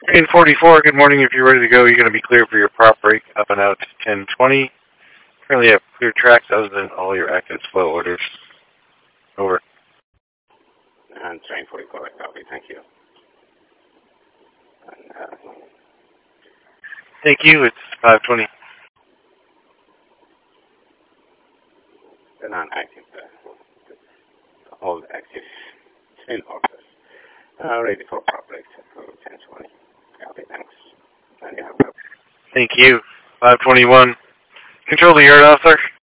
Train 44, good morning. If you're ready to go, you're going to be clear for your prop break up and out to 10:20. Currently have clear tracks other than all your active flow orders. Over. And train 44, I copy. Thank you. And, Thank you. It's 5:20. the non-active, all active train orders. Ready for prop break for 10:20. Copy, thanks. And you have Thank you. 5:21. Control the yard, officer.